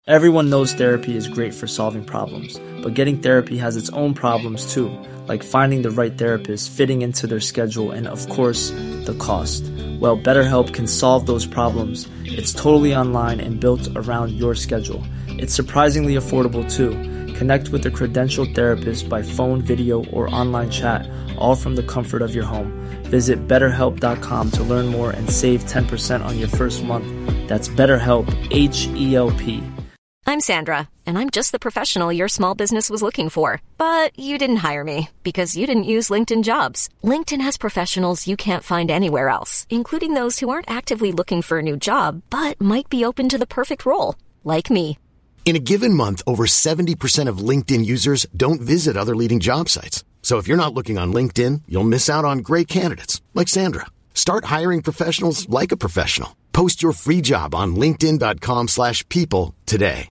Everyone knows therapy is great for solving problems, but getting therapy has its own problems too, like finding the right therapist, fitting into their schedule, and of course, the cost. Well, BetterHelp can solve those problems. It's totally online and built around your schedule. It's surprisingly affordable too. Connect with a credentialed therapist by phone, video, or online chat, all from the comfort of your home. Visit BetterHelp.com to learn more and save 10% on your first month. That's BetterHelp, H-E-L-P. I'm Sandra, and I'm just the professional your small business was looking for. But you didn't hire me because you didn't use LinkedIn Jobs. LinkedIn has professionals you can't find anywhere else, including those who aren't actively looking for a new job, but might be open to the perfect role, like me. In a given month, over 70% of LinkedIn users don't visit other leading job sites. So if you're not looking on LinkedIn, you'll miss out on great candidates like Sandra. Start hiring professionals like a professional. Post your free job on linkedin.com/people today.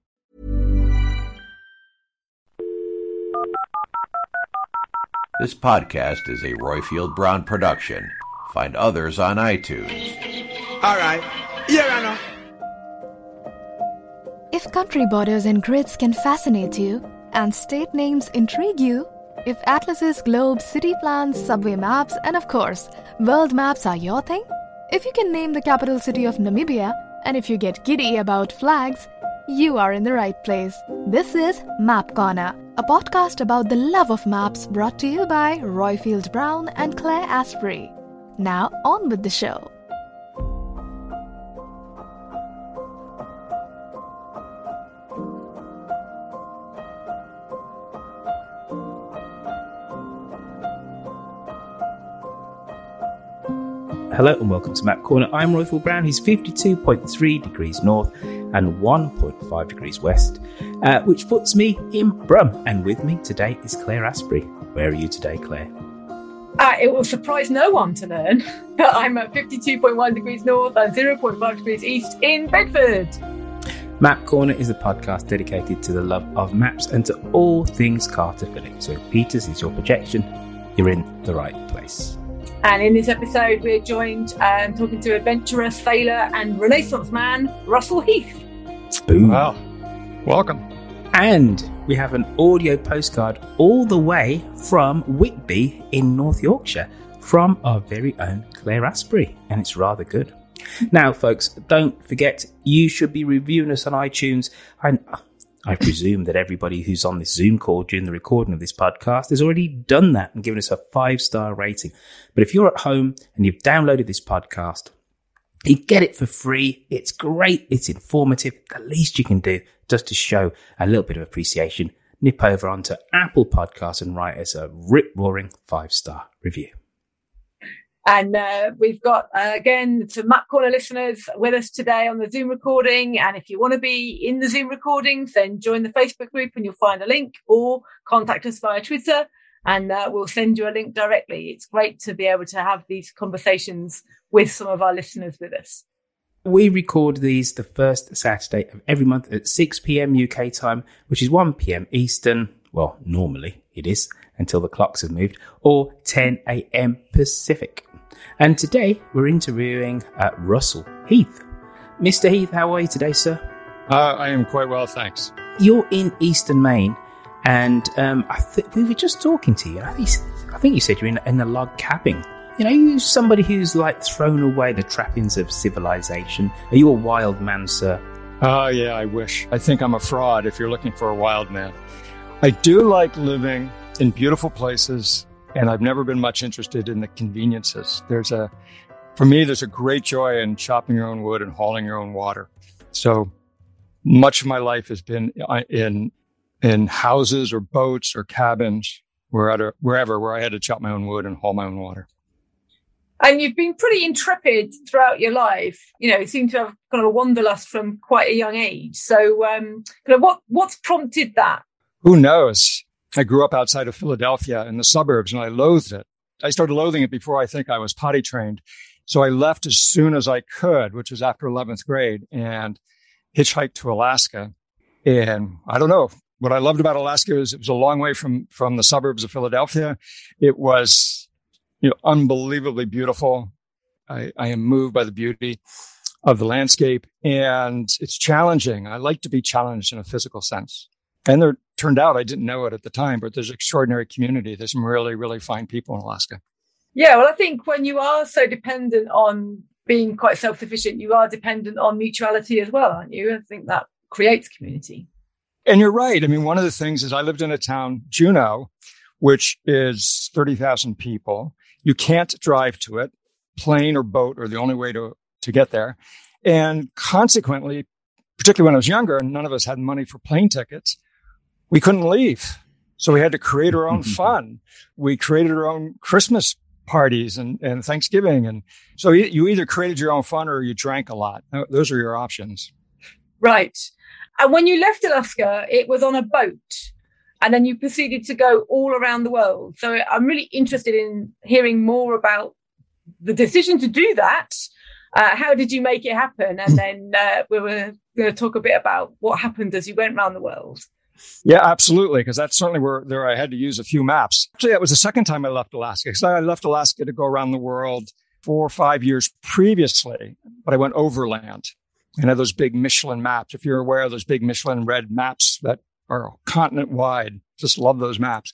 This podcast is a Royfield Brown production. Find others on iTunes. All right. Yeah, I know. If country borders and grids can fascinate you, and state names intrigue you, if atlases, globes, city plans, subway maps, and of course, world maps are your thing, if you can name the capital city of Namibia, and if you get giddy about flags, you are in the right place. This is Map Corner, a podcast about the love of maps brought to you by Royfield Brown and Claire Asprey. Now, on with the show. Hello and welcome to Map Corner. I'm Royfield Brown, who's 52.3 degrees north and 1.5 degrees west, which puts me in Brum. And with me today is Claire Asprey. Where are you today, Claire? It will surprise no one to learn that I'm at 52.1 degrees north and 0.5 degrees east in Bedford. Map Corner is a podcast dedicated to the love of maps and to all things cartophilic. So if Peters is your projection, you're in the right place. And in this episode, we're joined talking to adventurer, sailor and Renaissance man, Russell Heath. Boom. Wow. Welcome. And we have an audio postcard all the way from Whitby in North Yorkshire from our very own Claire Asprey. And it's rather good. Now, folks, don't forget, you should be reviewing us on iTunes. I presume that everybody who's on this Zoom call during the recording of this podcast has already done that and given us a 5-star rating. But if you're at home and you've downloaded this podcast, you get it for free. It's great. It's informative. The least you can do just to show a little bit of appreciation, nip over onto Apple Podcasts and write us a rip-roaring 5-star review. And we've got, again, some Map Corner listeners with us today on the Zoom recording. And if you want to be in the Zoom recordings, then join the Facebook group and you'll find a link, or contact us via Twitter and we'll send you a link directly. It's great to be able to have these conversations with some of our listeners with us. We record these the first Saturday of every month at 6 p.m. UK time, which is 1 p.m. Eastern. Well, normally it is until the clocks have moved, or 10 a.m. Pacific. And today we're interviewing Russell Heath. Mr. Heath, how are you today, sir? I am quite well, thanks. You're in Eastern Maine, and we were just talking to you. I think you said you're in a log cabin. You know, you're somebody who's like thrown away the trappings of civilization. Are you a wild man, sir? Yeah, I wish. I think I'm a fraud if you're looking for a wild man. I do like living in beautiful places, and I've never been much interested in the conveniences. For me, there's a great joy in chopping your own wood and hauling your own water. So much of my life has been in houses or boats or cabins, wherever where I had to chop my own wood and haul my own water. And you've been pretty intrepid throughout your life. You know, you seem to have kind of a wanderlust from quite a young age. So kind of what's prompted that? Who knows? I grew up outside of Philadelphia in the suburbs, and I loathed it. I started loathing it before I think I was potty trained. So I left as soon as I could, which was after 11th grade, and hitchhiked to Alaska. And I don't know. What I loved about Alaska is it was a long way from the suburbs of Philadelphia. It was, unbelievably beautiful. I am moved by the beauty. of the landscape. And it's challenging. I like to be challenged in a physical sense. And there turned out, I didn't know it at the time, but there's an extraordinary community. There's some really, really fine people in Alaska. Yeah, well, I think when you are so dependent on being quite self-sufficient, you are dependent on mutuality as well, aren't you? I think that creates community. And you're right. I mean, one of the things is I lived in a town, Juneau, which is 30,000 people. You can't drive to it. Plane or boat are the only way to get there. And consequently, particularly when I was younger and none of us had money for plane tickets, we couldn't leave. So we had to create our own fun. We created our own Christmas parties and Thanksgiving. And so you either created your own fun or you drank a lot. Those are your options. Right. And when you left Alaska, it was on a boat. And then you proceeded to go all around the world. So I'm really interested in hearing more about the decision to do that. How did you make it happen? And then we were going to talk a bit about what happened as you went around the world. Yeah, absolutely. Because that's certainly where I had to use a few maps. Actually, that was the second time I left Alaska. Because I left Alaska to go around the world 4 or 5 years previously, but I went overland and had those big Michelin maps. If you're aware of those big Michelin red maps that are continent wide, just love those maps.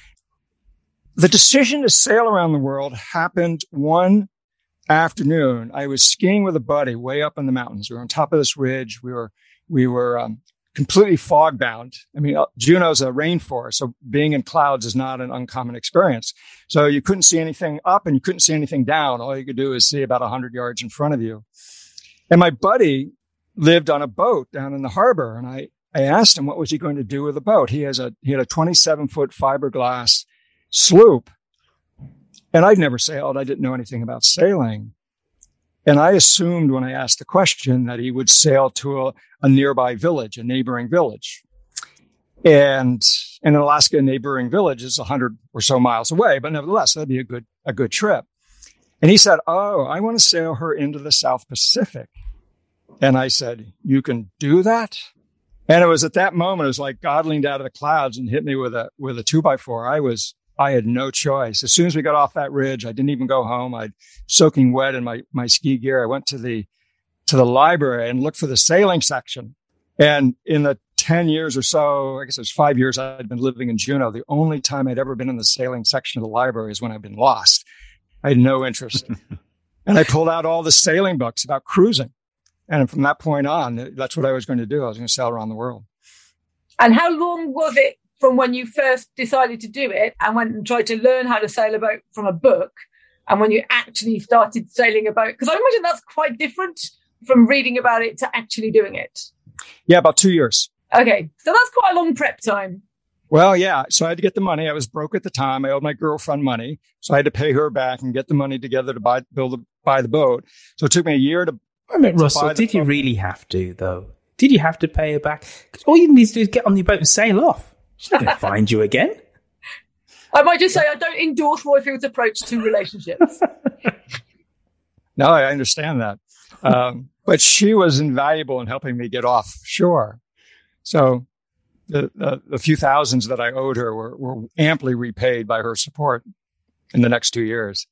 The decision to sail around the world happened one afternoon. I was skiing with a buddy way up in the mountains. We were on top of this ridge. We were completely fog bound. I mean, Juneau's a rainforest, so being in clouds is not an uncommon experience. So you couldn't see anything up and you couldn't see anything down. All you could do is see about 100 yards in front of you. And my buddy lived on a boat down in the harbor. And I asked him what was he going to do with the boat. He had a 27-foot fiberglass sloop. And I'd never sailed. I didn't know anything about sailing. And I assumed when I asked the question that he would sail to a nearby village, a neighboring village. And in Alaska, a neighboring village is 100 or so miles away, but nevertheless, that'd be a good trip. And he said, "Oh, I want to sail her into the South Pacific." And I said, "You can do that?" And it was at that moment, it was like God leaned out of the clouds and hit me with a 2x4. I had no choice. As soon as we got off that ridge, I didn't even go home. I'd soaking wet in my ski gear. I went to the library and looked for the sailing section. And in the 10 years or so, I guess it was 5 years I'd been living in Juneau, the only time I'd ever been in the sailing section of the library is when I'd been lost. I had no interest. And I pulled out all the sailing books about cruising. And from that point on, that's what I was going to do. I was going to sail around the world. And how long was it from when you first decided to do it and went and tried to learn how to sail a boat from a book and when you actually started sailing a boat? Because I imagine that's quite different from reading about it to actually doing it. Yeah, about 2 years. Okay. So that's quite a long prep time. Well, yeah. So I had to get the money. I was broke at the time. I owed my girlfriend money. So I had to pay her back and get the money together to buy the boat. So it took me a year to... I mean, Russell, did you really have to, though? Did you have to pay her back? Because all you need to do is get on your boat and sail off. She's not going to find you again. I might just say I don't endorse Royfield's approach to relationships. No, I understand that. But she was invaluable in helping me get off shore. So the few thousands that I owed her were amply repaid by her support in the next 2 years.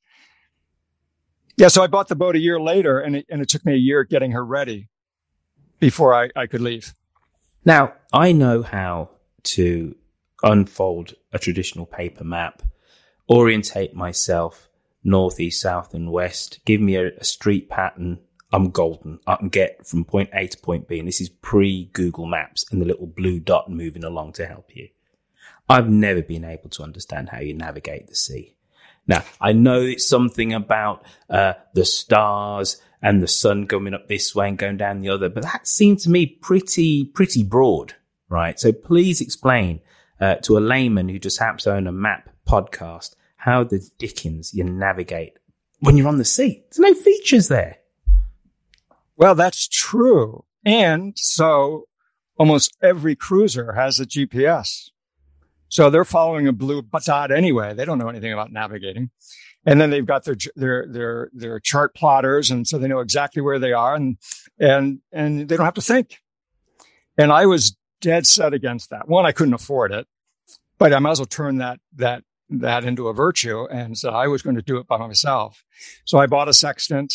Yeah, so I bought the boat a year later, and it took me a year getting her ready before I could leave. Now, I know how to unfold a traditional paper map, orientate myself north, east, south, and west, give me a street pattern. I'm golden. I can get from point A to point B, and this is pre-Google Maps and the little blue dot moving along to help you. I've never been able to understand how you navigate the sea. Now, I know it's something about the stars and the sun coming up this way and going down the other, but that seemed to me pretty broad, right? So please explain to a layman who just happens to own a map podcast how the dickens you navigate when you're on the sea. There's no features there. Well, that's true. And so almost every cruiser has a GPS. So they're following a blue dot anyway. They don't know anything about navigating. And then they've got their chart plotters. And so they know exactly where they are and they don't have to think. And I was dead set against that. One, I couldn't afford it, but I might as well turn that into a virtue. And so I was going to do it by myself. So I bought a sextant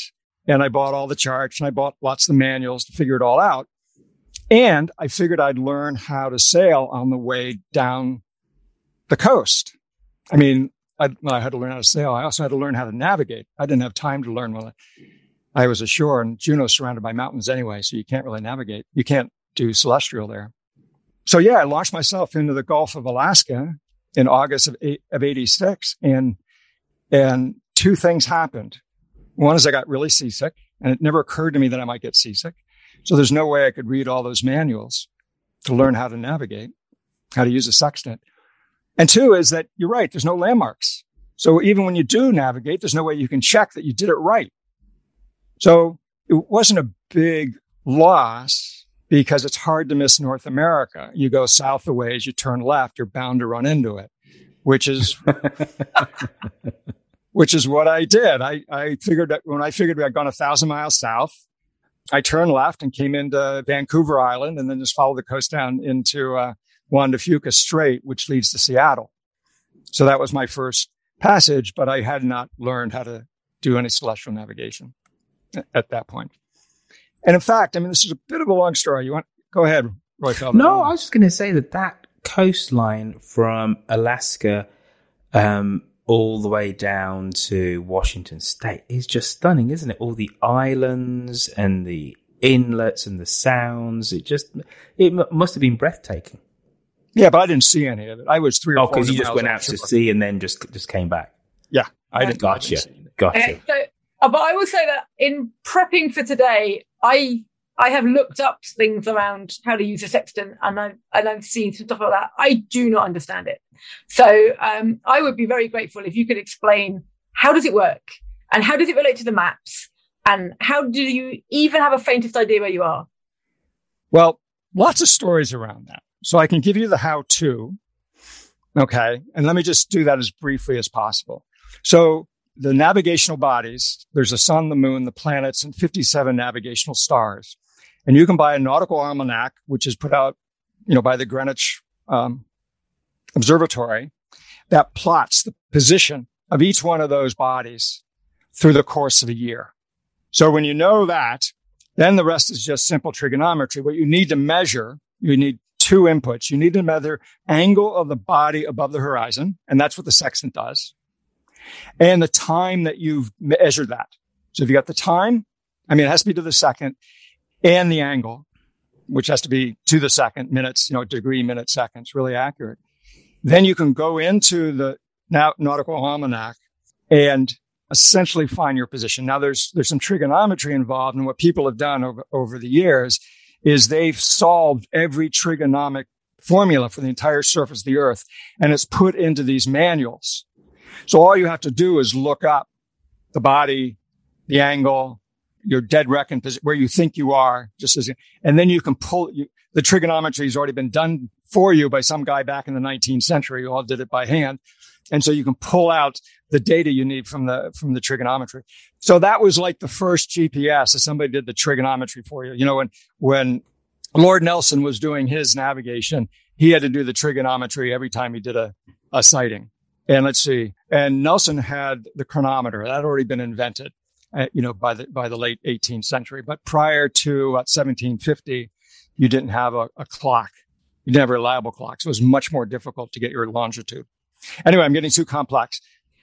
And I bought all the charts and I bought lots of the manuals to figure it all out. And I figured I'd learn how to sail on the way down the coast. I mean, I had to learn how to sail. I also had to learn how to navigate. I didn't have time to learn when I was ashore, and Juneau's surrounded by mountains anyway, so you can't really navigate. You can't do celestial there. So yeah, I launched myself into the Gulf of Alaska in August of 86, and two things happened. One is I got really seasick, and it never occurred to me that I might get seasick. So there's no way I could read all those manuals to learn how to navigate, how to use a sextant. And two is that you're right, there's no landmarks. So even when you do navigate, there's no way you can check that you did it right. So it wasn't a big loss because it's hard to miss North America. You go south a ways, you turn left, you're bound to run into it, which is what I did. I figured that when I figured I'd gone 1,000 miles south, I turned left and came into Vancouver Island and then just followed the coast down into Juan de Fuca Strait, which leads to Seattle. So that was my first passage, but I had not learned how to do any celestial navigation at that point. And in fact, I mean, this is a bit of a long story. You want go ahead, Roy Feldman? No, I was just going to say that coastline from Alaska all the way down to Washington State is just stunning, isn't it? All the islands and the inlets and the sounds. It must have been breathtaking. Yeah, but I didn't see any of it. I was 3 or 4 miles. Oh, because you just went out to sea and then just came back. Yeah, I didn't. Gotcha. But I will say that in prepping for today, I have looked up things around how to use a sextant, and I've seen some stuff like that. I do not understand it. So I would be very grateful if you could explain how does it work and how does it relate to the maps and how do you even have a faintest idea where you are? Well, lots of stories around that. So I can give you the how-to, okay? And let me just do that as briefly as possible. So the navigational bodies, there's the sun, the moon, the planets, and 57 navigational stars. And you can buy a nautical almanac, which is put out, by the Greenwich Observatory, that plots the position of each one of those bodies through the course of a year. So when you know that, then the rest is just simple trigonometry. What you need to measure, you need two inputs. You need to measure angle of the body above the horizon, and that's what the sextant does, and the time that you've measured that. So if you got the time, it has to be to the second, and the angle, which has to be to the second, minutes, degree, minute, seconds, really accurate. Then you can go into the nautical almanac and essentially find your position. Now there's some trigonometry involved, and what people have done over the years is they've solved every trigonomic formula for the entire surface of the earth, and it's put into these manuals. So all you have to do is look up the body, the angle, your dead reckoning position, where you think you are, and then you can pull. The trigonometry has already been done for you by some guy back in the 19th century who all did it by hand, and so you can pull out the data you need from the trigonometry. So that was like the first GPS, as somebody did the trigonometry for you. When Lord Nelson was doing his navigation, he had to do the trigonometry every time he did a sighting. And let's see. And Nelson had the chronometer that had already been invented, by the late 18th century. But prior to 1750, you didn't have a clock. You didn't have a reliable clock. So it was much more difficult to get your longitude. Anyway, I'm getting too complex.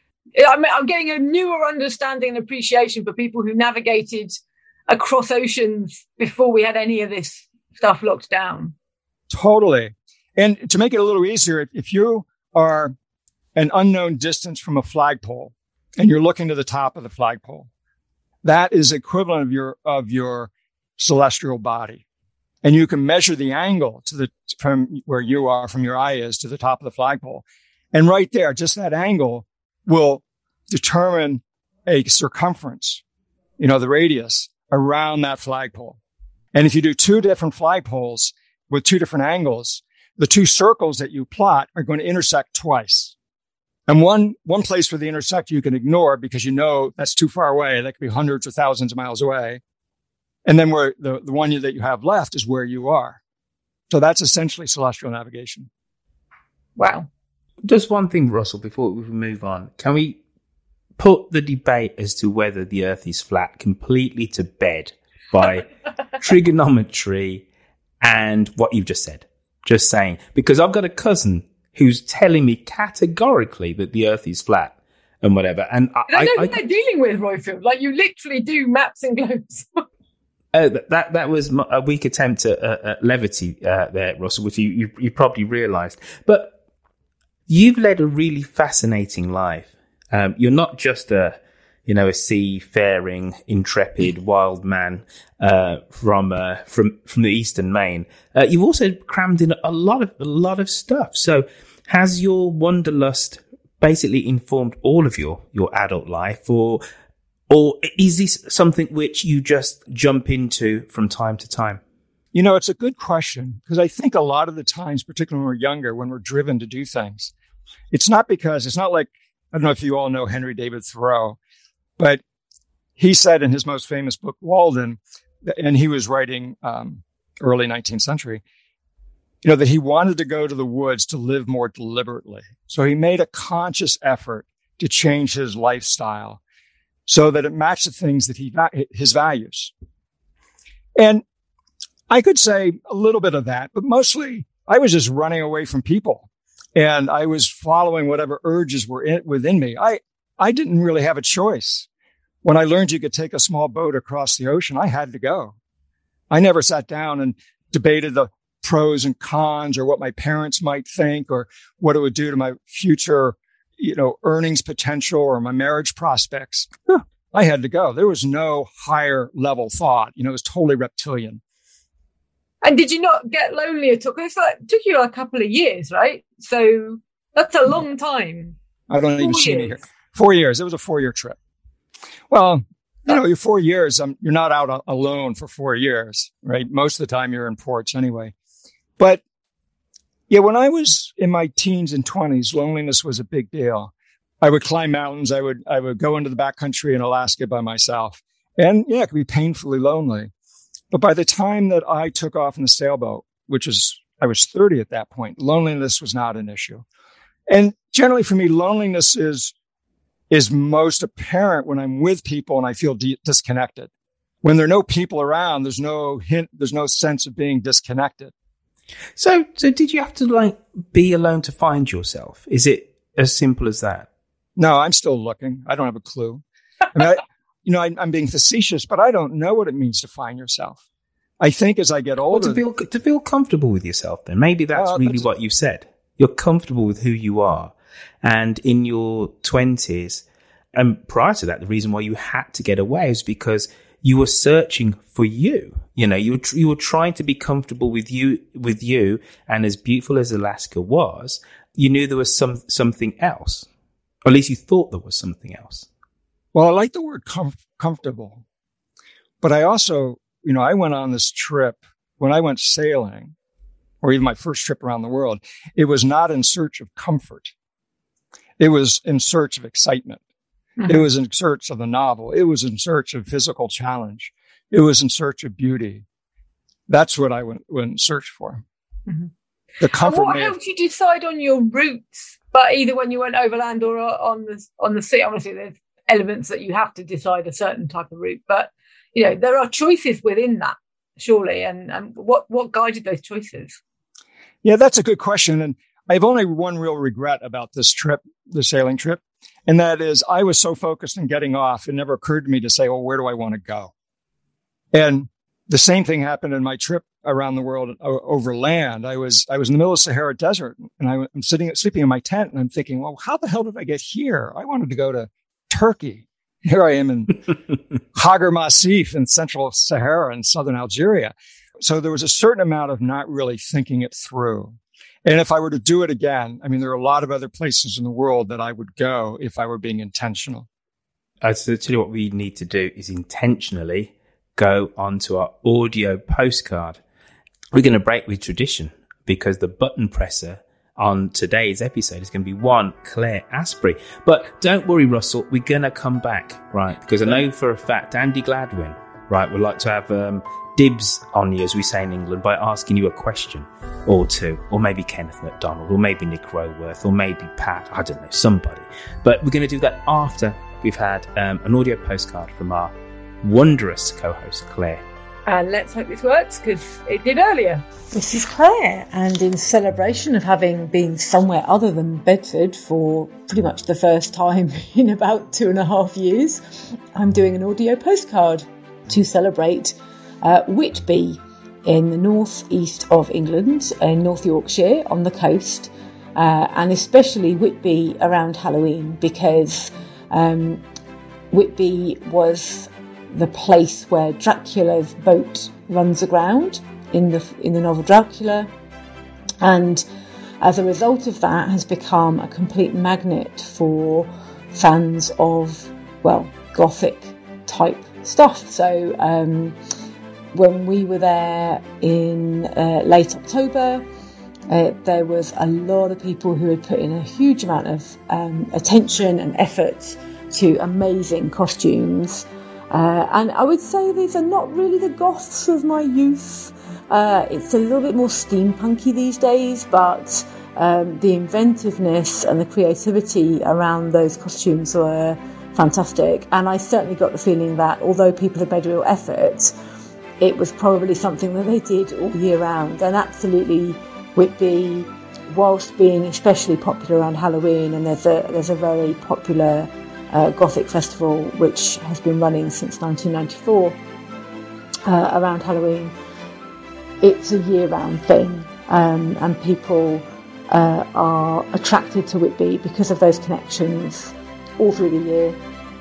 I'm getting a newer understanding and appreciation for people who navigated across oceans before we had any of this stuff locked down. Totally. And to make it a little easier, if you are an unknown distance from a flagpole and you're looking to the top of the flagpole, that is equivalent of your celestial body. And you can measure the angle from where you are, from your eye is to the top of the flagpole. And right there, just that angle will determine a circumference, the radius around that flagpole. And if you do two different flagpoles with two different angles, the two circles that you plot are going to intersect twice. And one place where they intersect you can ignore because that's too far away. That could be hundreds or thousands of miles away. And then where the one that you have left is where you are. So that's essentially celestial navigation. Wow. Just one thing, Russell, before we move on. Can we put the debate as to whether the Earth is flat completely to bed by trigonometry and what you've just said. Just saying. Because I've got a cousin who's telling me categorically that the Earth is flat and whatever. And I know what they're dealing with, Royfield. Like, you literally do maps and globes. That was a weak attempt at levity there, Russell, which you probably realised. But you've led a really fascinating life. You're not just a seafaring, intrepid, wild man from the Eastern Main. You've also crammed in a lot of stuff. So, has your wanderlust basically informed all of your adult life, or is this something which you just jump into from time to time? You know, it's a good question, because I think a lot of the times, particularly when we're younger, when we're driven to do things, it's not like, I don't know if you all know Henry David Thoreau, but he said in his most famous book, Walden, and he was writing early 19th century, that he wanted to go to the woods to live more deliberately. So he made a conscious effort to change his lifestyle so that it matched the things that his values. And I could say a little bit of that, but mostly I was just running away from people, and I was following whatever urges were within me. I didn't really have a choice. When I learned you could take a small boat across the ocean, I had to go. I never sat down and debated the pros and cons or what my parents might think or what it would do to my future, earnings potential or my marriage prospects. I had to go. There was no higher level thought. It was totally reptilian. And did you not get lonely at all? Because it took you a couple of years, right? So that's a long time. I don't even see me here. 4 years. It was a 4-year trip. Well, you're 4 years. You're not out alone for 4 years, right? Most of the time you're in ports anyway. But yeah, when I was in my teens and 20s, loneliness was a big deal. I would climb mountains. I would go into the backcountry in Alaska by myself. And yeah, it could be painfully lonely. But by the time that I took off in the sailboat, I was 30 at that point, loneliness was not an issue. And generally for me, loneliness is most apparent when I'm with people and I feel disconnected. When there are no people around, there's no sense of being disconnected. So did you have to be alone to find yourself? Is it as simple as that? No, I'm still looking. I don't have a clue. I'm being facetious, but I don't know what it means to find yourself. I think as I get older, to feel comfortable with yourself, then maybe that's what you said. You're comfortable with who you are, and in your 20s, and prior to that, the reason why you had to get away is because you were searching for you. You were trying to be comfortable with you, and as beautiful as Alaska was, you knew there was something else, or at least you thought there was something else. Well, I like the word comfortable, but I also, I went on this trip when I went sailing, or even my first trip around the world. It was not in search of comfort. It was in search of excitement. Mm-hmm. It was in search of the novel. It was in search of physical challenge. It was in search of beauty. That's what I went in search for. Mm-hmm. The comfort. And what helped you decide on your routes? But either when you went overland or on the sea, obviously there's elements that you have to decide a certain type of route. But there are choices within that, surely. And what guided those choices? Yeah, that's a good question. And I have only one real regret about this trip, the sailing trip. And that is I was so focused on getting off, it never occurred to me to say, well, where do I want to go? And the same thing happened in my trip around the world over land. I was in the middle of the Sahara Desert, and I'm sleeping in my tent, and I'm thinking, well, how the hell did I get here? I wanted to go to Turkey. Here I am in Hagar Massif in central Sahara in southern Algeria. So there was a certain amount of not really thinking it through. And if I were to do it again, there are a lot of other places in the world that I would go if I were being intentional. So tell you what we need to do is intentionally go onto our audio postcard. We're going to break with tradition because the button presser on today's episode is going to be one Claire Asprey. But don't worry, Russell, we're going to come back, right? Because I know for a fact Andy Gladwin, right, would like to have dibs on you, as we say in England, by asking you a question or two, or maybe Kenneth MacDonald, or maybe Nick Roworth, or maybe Pat, I don't know, somebody. But we're going to do that after we've had an audio postcard from our wondrous co-host, Claire. And let's hope this works, because it did earlier. This is Claire, and in celebration of having been somewhere other than Bedford for pretty much the first time in about 2.5 years, I'm doing an audio postcard to celebrate Whitby in the north-east of England, in North Yorkshire, on the coast, and especially Whitby around Halloween, because Whitby was the place where Dracula's boat runs aground in the novel Dracula, and as a result of that has become a complete magnet for fans of, well, Gothic type stuff. So when we were there in late October, there was a lot of people who had put in a huge amount of attention and effort to amazing costumes. And I would say these are not really the goths of my youth. It's a little bit more steampunky these days, but the inventiveness and the creativity around those costumes were fantastic. And I certainly got the feeling that although people had made a real effort, it was probably something that they did all year round. And absolutely, Whitby, whilst being especially popular around Halloween, and there's a very popular Gothic festival which has been running since 1994 around Halloween. It's a year-round thing, and people are attracted to Whitby because of those connections all through the year.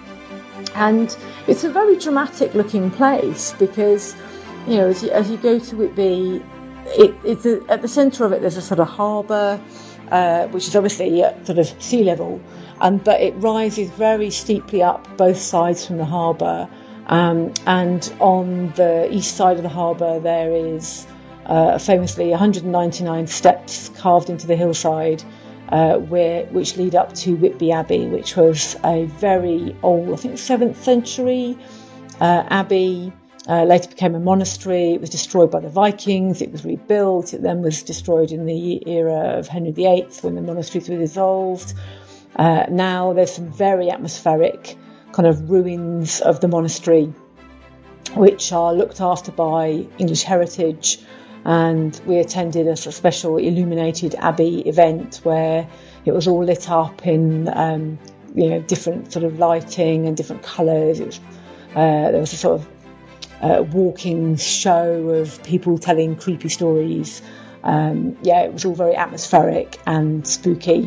And it's a very dramatic-looking place because, you know, as you go to Whitby, it's at the centre of it. There's a sort of harbour, which is obviously at sort of sea level. But it rises very steeply up both sides from the harbour, and on the east side of the harbour there is famously 199 steps carved into the hillside, which lead up to Whitby Abbey, which was a very old, I think 7th century abbey. Later became a monastery. It was destroyed by the Vikings. It was rebuilt. It then was destroyed in the era of Henry VIII when the monasteries were dissolved. Now there's some very atmospheric kind of ruins of the monastery, which are looked after by English Heritage, and we attended a special illuminated abbey event where it was all lit up in different sort of lighting and different colours. It was there was a sort of walking show of people telling creepy stories. It was all very atmospheric and spooky.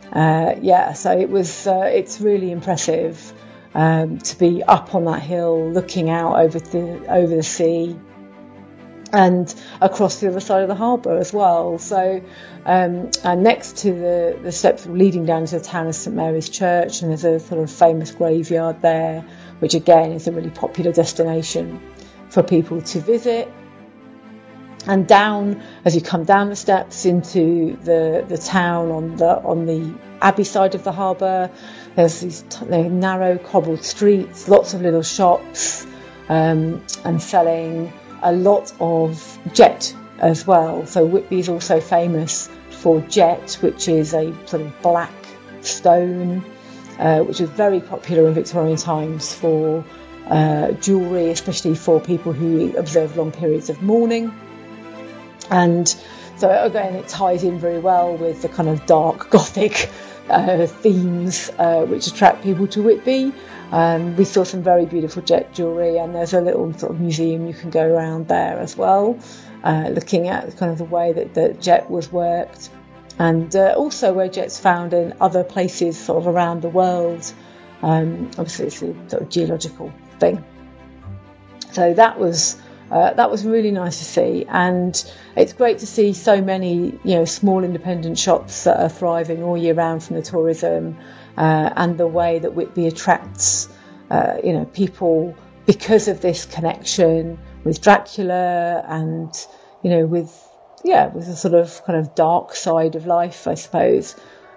So it was. It's really impressive to be up on that hill, looking out over the sea, and across the other side of the harbour as well. So, and next to the steps leading down to the town of St Mary's Church, and there's a sort of famous graveyard there, which again is a really popular destination for people to visit. And down, as you come down the steps into the town on the abbey side of the harbour, there's these narrow cobbled streets, lots of little shops, and selling a lot of jet as well. So Whitby is also famous for jet, which is a sort of black stone, which was very popular in Victorian times for jewellery, especially for people who observe long periods of mourning. And so again, it ties in very well with the kind of dark Gothic themes which attract people to Whitby. We saw some very beautiful jet jewellery, and there's a little sort of museum you can go around there as well, looking at kind of the way that jet was worked, and also where jet's found in other places sort of around the world. Obviously, it's a sort of geological thing. So that was really nice to see, and it's great to see so many, small independent shops that are thriving all year round from the tourism, and the way that Whitby attracts, people because of this connection with Dracula, and with a sort of kind of dark side of life, I suppose.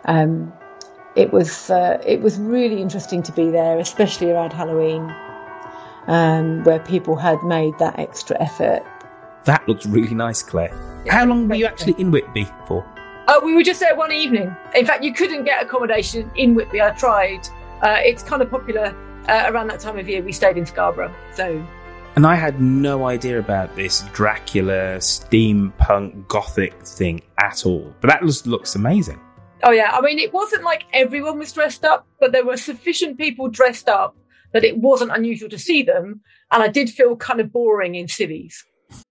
It was really interesting to be there, especially around Halloween. Where people had made that extra effort. That looks really nice, Claire. How long were you actually in Whitby for? We were just there one evening. In fact, you couldn't get accommodation in Whitby. I tried, it's kind of popular around that time of year. We stayed in Scarborough, so. And I had no idea about this Dracula steampunk gothic thing at all, but that looks amazing. Oh yeah, I mean, it wasn't like everyone was dressed up, but there were sufficient people dressed up that it wasn't unusual to see them, and I did feel kind of boring in cities.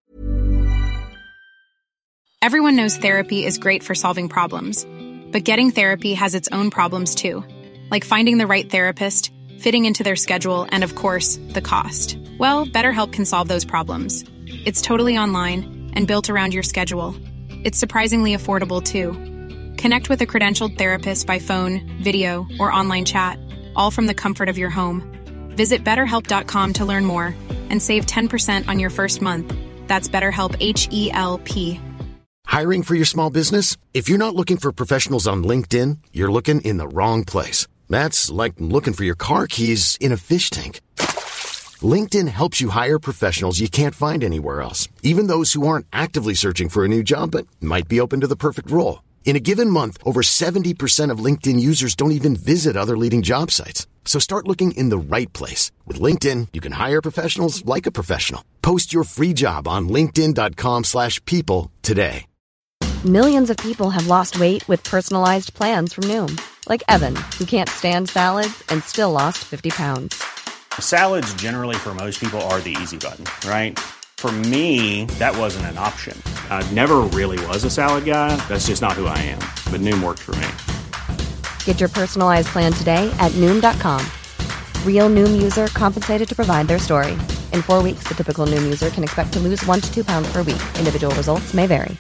Everyone knows therapy is great for solving problems, but getting therapy has its own problems too, like finding the right therapist, fitting into their schedule, and of course, the cost. Well, BetterHelp can solve those problems. It's totally online and built around your schedule. It's surprisingly affordable too. Connect with a credentialed therapist by phone, video, or online chat, all from the comfort of your home. Visit BetterHelp.com to learn more and save 10% on your first month. That's BetterHelp, H-E-L-P. Hiring for your small business? If you're not looking for professionals on LinkedIn, you're looking in the wrong place. That's like looking for your car keys in a fish tank. LinkedIn helps you hire professionals you can't find anywhere else, even those who aren't actively searching for a new job but might be open to the perfect role. In a given month, over 70% of LinkedIn users don't even visit other leading job sites. So start looking in the right place. With LinkedIn, you can hire professionals like a professional. Post your free job on linkedin.com/people today. Millions of people have lost weight with personalized plans from Noom. Like Evan, who can't stand salads and still lost 50 pounds. Salads generally for most people are the easy button, right? For me, that wasn't an option. I never really was a salad guy. That's just not who I am. But Noom worked for me. Get your personalized plan today at Noom.com. Real Noom user compensated to provide their story. In 4 weeks, the typical Noom user can expect to lose 1 to 2 pounds per week. Individual results may vary.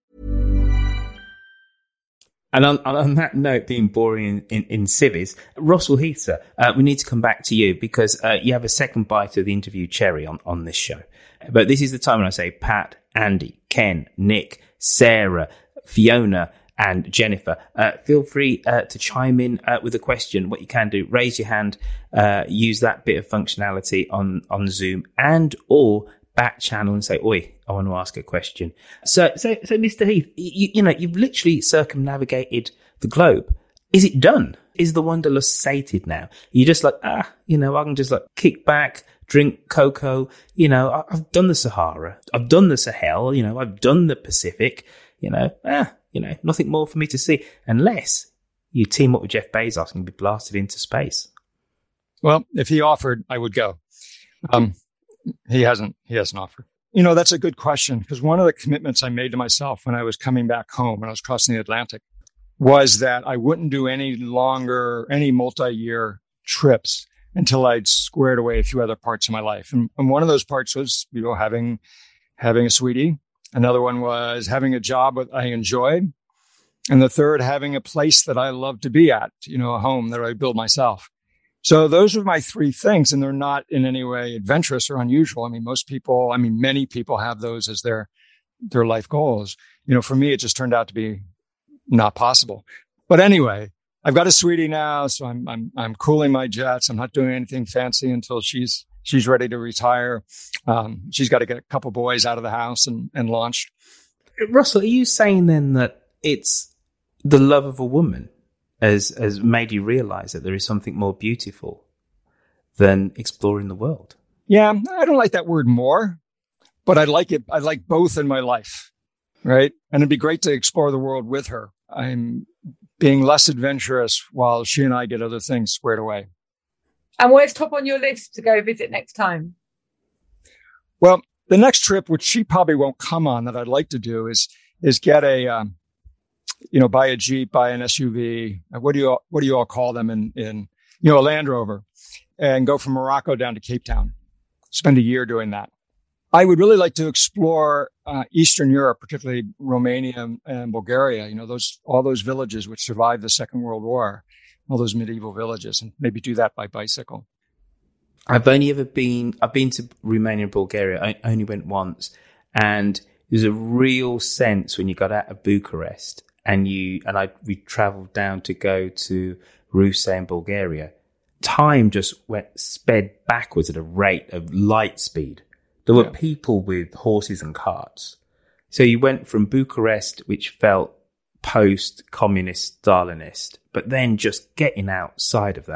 And on that note, being boring in civvies, Russell Heath, sir, we need to come back to you because you have a second bite of the interview cherry on this show. But this is the time when I say Pat, Andy, Ken, Nick, Sarah, Fiona, and Jennifer. Feel free to chime in with a question. What you can do, raise your hand, use that bit of functionality on Zoom, and or back channel and say, "Oi, I want to ask a question." So Mr. Heath, you know, you've literally circumnavigated the globe. Is it done? Is the wanderlust sated now? You're just like, I can just like kick back, drink cocoa. You know, I've done the Sahara. I've done the Sahel. You know, I've done the Pacific. Nothing more for me to see unless you team up with Jeff Bezos and be blasted into space. Well, if he offered, I would go. He hasn't offered. You know, that's a good question because one of the commitments I made to myself when I was coming back home, when I was crossing the Atlantic, was that I wouldn't do any multi-year trips until I'd squared away a few other parts of my life. And one of those parts was, you know, having a sweetie. Another one was having a job that I enjoyed. And the third, having a place that I love to be at, you know, a home that I build myself. So those are my three things, and they're not in any way adventurous or unusual. I mean, many people have those as their life goals. You know, for me, it just turned out to be not possible. But anyway, I've got a sweetie now, so I'm cooling my jets. I'm not doing anything fancy until she's ready to retire. She's got to get a couple boys out of the house and launched. Russell, are you saying then that it's the love of a woman has made you realize that there is something more beautiful than exploring the world? Yeah, I don't like that word more, but I like it. I like both in my life, right? And it'd be great to explore the world with her. I'm being less adventurous while she and I get other things squared away. And where's top on your list to go visit next time? Well, the next trip, which she probably won't come on, that I'd like to do is get buy a Jeep, buy an SUV. What do you all call them in a Land Rover, and go from Morocco down to Cape Town. Spend a year doing that. I would really like to explore Eastern Europe, particularly Romania and Bulgaria. You know, all those villages which survived the Second World War, all those medieval villages, and maybe do that by bicycle. I've been to Romania and Bulgaria. I only went once, and there's a real sense when you got out of Bucharest and we traveled down to go to Rusa in Bulgaria. Time just sped backwards at a rate of light speed. There were people with horses and carts. So you went from Bucharest, which felt post-communist Stalinist, but then just getting outside of that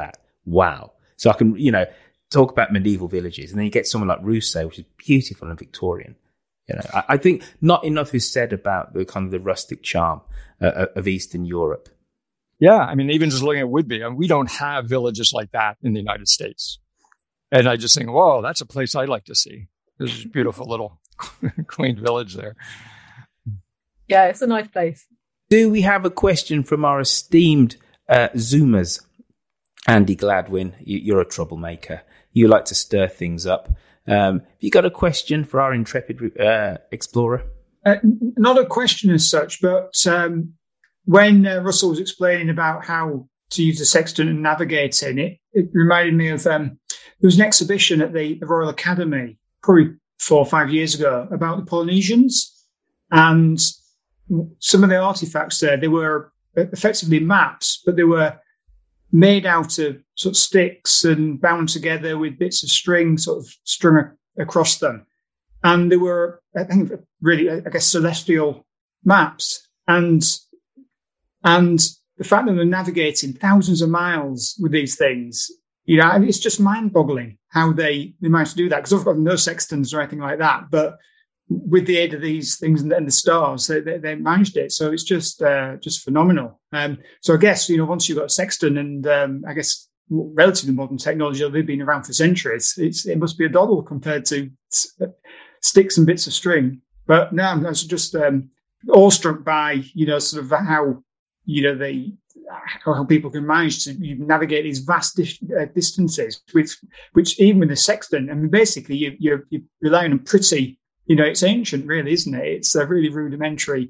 wow. So I can, talk about medieval villages, and then you get someone like Rousseau, which is beautiful and Victorian. I think not enough is said about the kind of the rustic charm of Eastern Europe. Yeah, I mean, even just looking at Whitby, we don't have villages like that in the United States. And I just think, whoa, that's a place I'd like to see. There's a beautiful little quaint village there. Yeah, it's a nice place. Do we have a question from our esteemed Zoomers? Andy Gladwin, you're a troublemaker. You like to stir things up. Have you got a question for our intrepid explorer? Not a question as such, but when Russell was explaining about how to use the sextant and navigating it reminded me of there was an exhibition at the Royal Academy probably 4 or 5 years ago about the Polynesians, and some of the artifacts there, they were effectively maps, but they were made out of sort of sticks and bound together with bits of string sort of strung across them. And they were, I think, really, I guess, celestial maps. And the fact that they're navigating thousands of miles with these things, it's just mind-boggling how they managed to do that. Because I've got no sextants or anything like that, but with the aid of these things and the stars, they managed it. So it's just phenomenal. So I guess, once you've got a sextant and I guess relatively modern technology, they've been around for centuries, it must be a doddle compared to sticks and bits of string. But no, I was just awestruck by, sort of how, how people can manage to navigate these vast distances, which even with a sextant, I mean, basically you're relying on pretty, it's ancient, really, isn't it? It's a really rudimentary,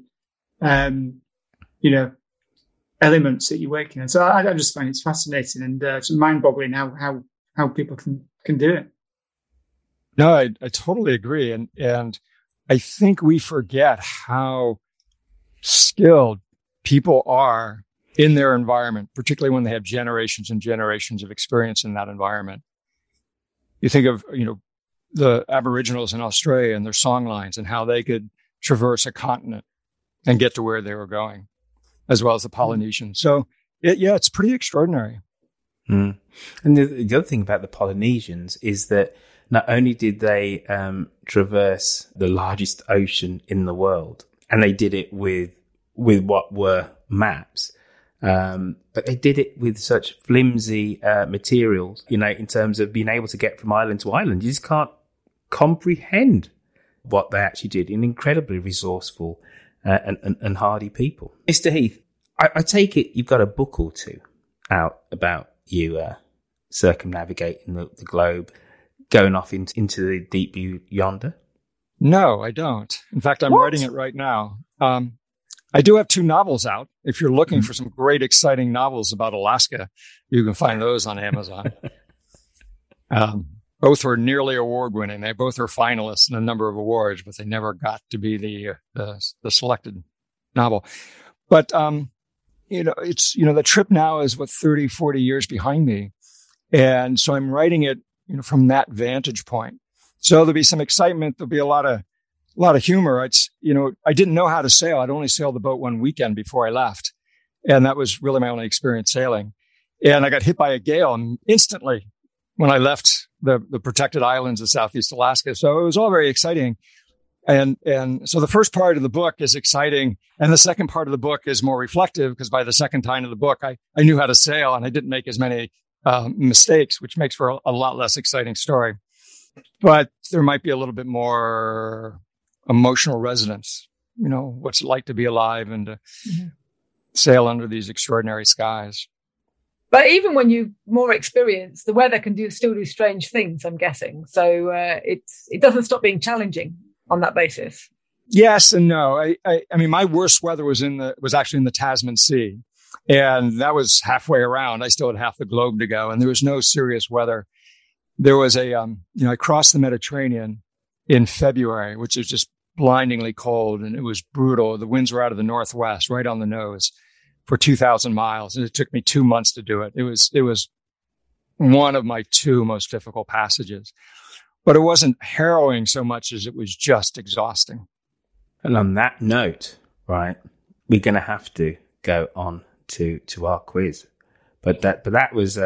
elements that you're working on. So I just find it's fascinating and it's mind-boggling how people can do it. No, I totally agree, and I think we forget how skilled people are in their environment, particularly when they have generations and generations of experience in that environment. You think of the Aboriginals in Australia and their song lines and how they could traverse a continent and get to where they were going, as well as the Polynesians. So, it's pretty extraordinary. Mm. And the other thing about the Polynesians is that not only did they traverse the largest ocean in the world, and they did it with what were maps, but they did it with such flimsy materials, in terms of being able to get from island to island. You just can't comprehend what they actually did. An incredibly resourceful and hardy people. Mr. Heath, I take it you've got a book or two out about you circumnavigating the globe, going off into the deep yonder. No, I don't. In fact, I'm writing it right now. I do have 2 novels out. If you're looking for some great, exciting novels about Alaska, you can find those on Amazon. Both were nearly award-winning. They both are finalists in a number of awards, but they never got to be the selected novel. But, it's, the trip now is 30, 40 years behind me. And so I'm writing it, from that vantage point. So there'll be some excitement. There'll be a lot of humor. It's, I didn't know how to sail. I'd only sailed the boat one weekend before I left. And that was really my only experience sailing. And I got hit by a gale instantly when I left the protected islands of Southeast Alaska. So it was all very exciting. And so the first part of the book is exciting. And the second part of the book is more reflective, because by the second time of the book, I knew how to sail and I didn't make as many mistakes, which makes for a lot less exciting story. But there might be a little bit more emotional resonance, what's it like to be alive and to sail under these extraordinary skies. But even when you're more experienced, the weather can still do strange things, I'm guessing. So it doesn't stop being challenging on that basis. Yes and no. I mean, my worst weather was actually in the Tasman Sea, and that was halfway around. I still had half the globe to go, and there was no serious weather. There was I crossed the Mediterranean in February, which is just blindingly cold, and it was brutal. The winds were out of the northwest, right on the nose, for 2,000 miles. And it took me 2 months to do it. It was one of my 2 most difficult passages, but it wasn't harrowing so much as it was just exhausting. And on that note, right, we're going to have to go on to our quiz. But that was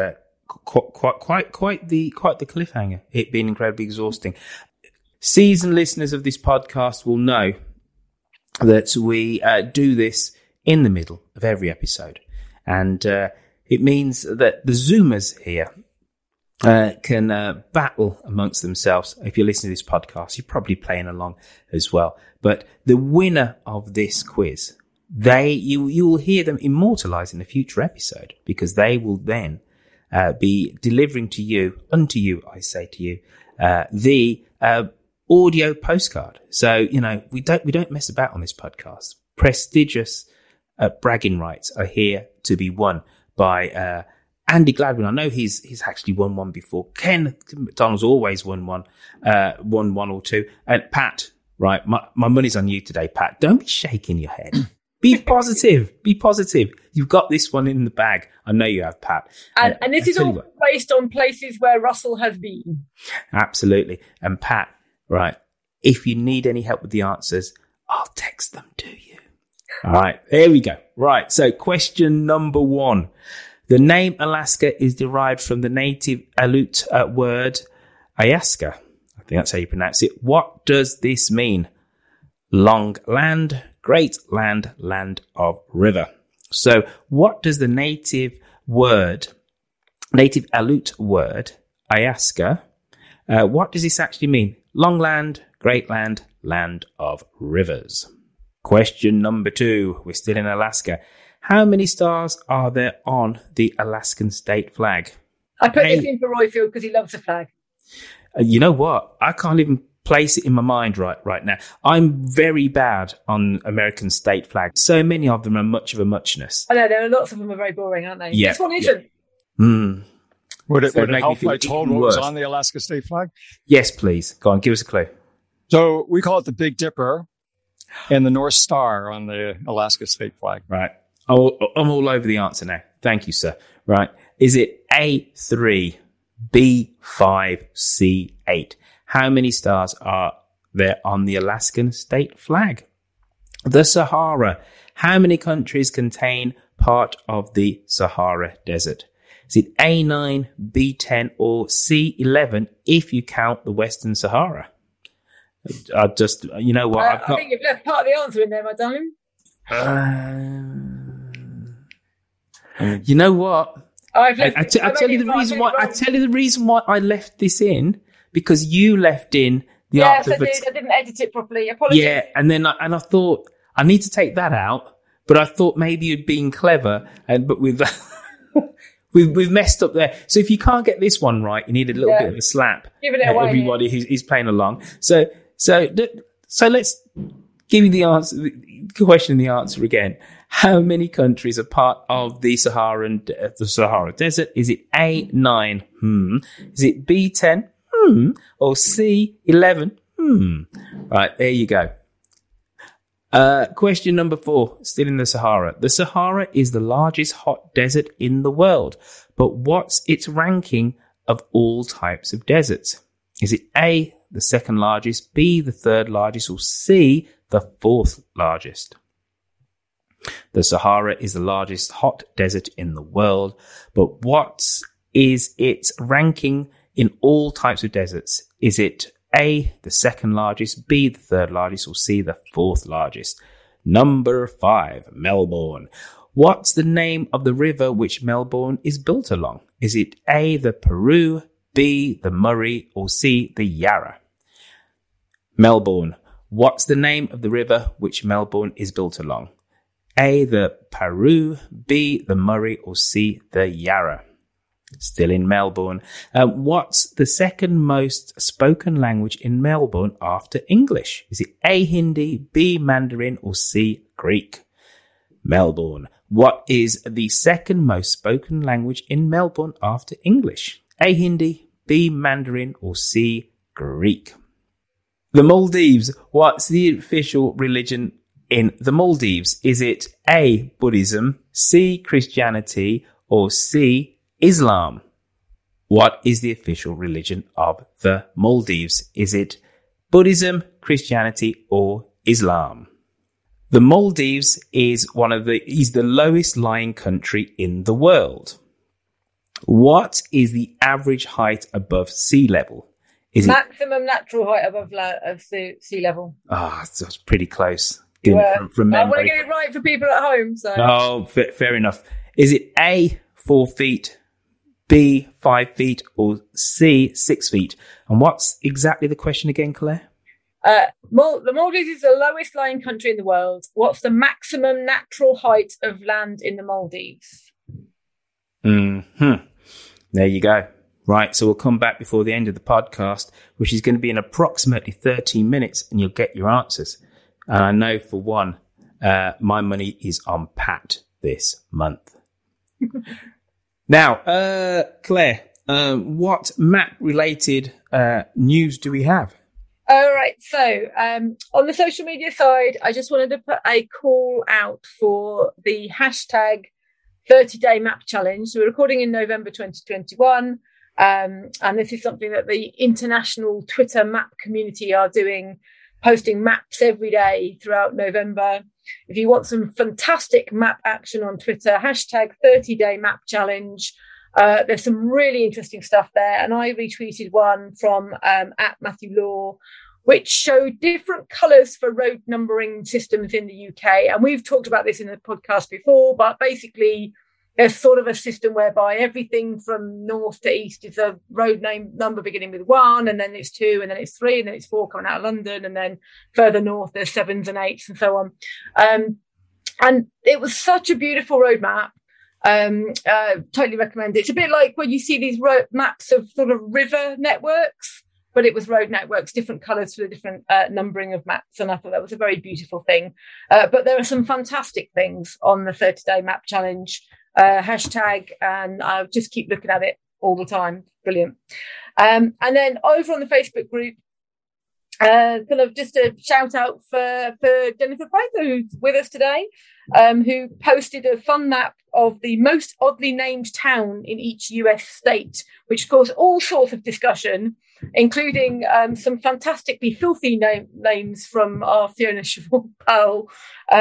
quite the cliffhanger. It being incredibly exhausting. Seasoned listeners of this podcast will know that we do this in the middle of every episode, and it means that the Zoomers here can battle amongst themselves. If you're listening to this podcast, you're probably playing along as well. But the winner of this quiz, you will hear them immortalized in a future episode, because they will then be delivering to you, unto you, I say to you, the audio postcard. So, we don't mess about on this podcast. Prestigious bragging rights are here to be won by Andy Gladwin. I know he's actually won one before. Ken McDonald's always won one or two. And Pat, right, my money's on you today, Pat. Don't be shaking your head. Be positive. Be positive. You've got this one in the bag. I know you have, Pat. And this is all based on places where Russell has been. Absolutely. And Pat, right, if you need any help with the answers, I'll text them to you. All right, there we go. Right, so question number 1. The name Alaska is derived from the native Aleut word Ayaska. I think that's how you pronounce it. What does this mean? Long land, great land, land of river. So what does the native Aleut word Ayaska, what does this actually mean? Long land, great land, land of rivers. Question number 2. We're still in Alaska. How many stars are there on the Alaskan state flag? I put this in for Royfield because he loves the flag. You know what? I can't even place it in my mind right now. I'm very bad on American state flags. So many of them are much of a muchness. I know, there are lots of them are very boring, aren't they? Yeah. This one isn't. Yeah. Would it help if I told what was on the Alaska state flag? Yes, please. Go on, give us a clue. So we call it the Big Dipper and the North Star on the Alaska state flag. Right. I'm all over the answer now. Thank you, sir. Right. Is it A3, B5, C8? How many stars are there on the Alaskan state flag? The Sahara. How many countries contain part of the Sahara Desert? Is it A9, B10, or C11 if you count the Western Sahara? I just, you know what? I think you've left part of the answer in there, my darling. You know what? I tell you the reason why. I tell you the reason why I left this in, because you left in the answer. Yes, I didn't edit it properly. Apologies. Yeah, and I thought I need to take that out, but I thought maybe you'd been clever, but we've messed up there. So if you can't get this one right, you need a little bit of a slap. Giving it away, everybody who's playing along. So let's give you the answer. The question and the answer again. How many countries are part of the Sahara Desert? Is it A9? Is it B10? Or C11? Right, there you go. Question number 4, still in the Sahara. The Sahara is the largest hot desert in the world, but what's its ranking of all types of deserts? Is it A, the second largest, B, the third largest, or C, the fourth largest? The Sahara is the largest hot desert in the world, but what is its ranking in all types of deserts? Is it A, the second largest, B, the third largest, or C, the fourth largest? Number 5, Melbourne. What's the name of the river which Melbourne is built along? Is it A, the Paroo, B, the Murray, or C, the Yarra? Melbourne. What's the name of the river which Melbourne is built along? A, the Paroo, B, the Murray, or C, the Yarra? Still in Melbourne. What's the second most spoken language in Melbourne after English? Is it A, Hindi, B, Mandarin, or C, Greek? Melbourne. What is the second most spoken language in Melbourne after English? A, Hindi, B, Mandarin, or C, Greek? The Maldives. What's the official religion in the Maldives? Is it A, Buddhism, C, Christianity, or C, Islam? What is the official religion of the Maldives? Is it Buddhism, Christianity, or Islam? The Maldives is the lowest lying country in the world. What is the average height above sea level? Maximum natural height above sea level. That's pretty close. From I want to get it right for people at home. So. Oh, fair enough. Is it A, 4 feet, B, 5 feet, or C, 6 feet? And what's exactly the question again, Claire? The Maldives is the lowest lying country in the world. What's the maximum natural height of land in the Maldives? There you go. Right, so we'll come back before the end of the podcast, which is going to be in approximately 13 minutes, and you'll get your answers. And I know for one, my money is on Pat this month. Now, Claire, what map-related news do we have? All right, so on the social media side, I just wanted to put a call out for the hashtag 30-day map challenge. So we're recording in November 2021. And this is something that the international Twitter map community are doing, posting maps every day throughout November. If you want some fantastic map action on Twitter, hashtag 30-day map challenge. There's some really interesting stuff there. And I retweeted one from at Matthew Law, which showed different colours for road numbering systems in the UK. And we've talked about this in the podcast before, but basically there's sort of a system whereby everything from north to east is a road number beginning with 1, and then it's 2, and then it's 3, and then it's 4 coming out of London, and then further north there's 7s and 8s and so on. And it was such a beautiful roadmap. Totally recommend it. It's a bit like when you see these maps of sort of river networks, but it was road networks, different colours for the different numbering of maps. And I thought that was a very beautiful thing. But there are some fantastic things on the 30-day map challenge hashtag, and I'll just keep looking at it all the time. Brilliant. And then over on the Facebook group, kind of just a shout out for Jennifer Prather, who's with us today, who posted a fun map of the most oddly named town in each US state, which caused all sorts of discussion, including some fantastically filthy names from our Fiona Powell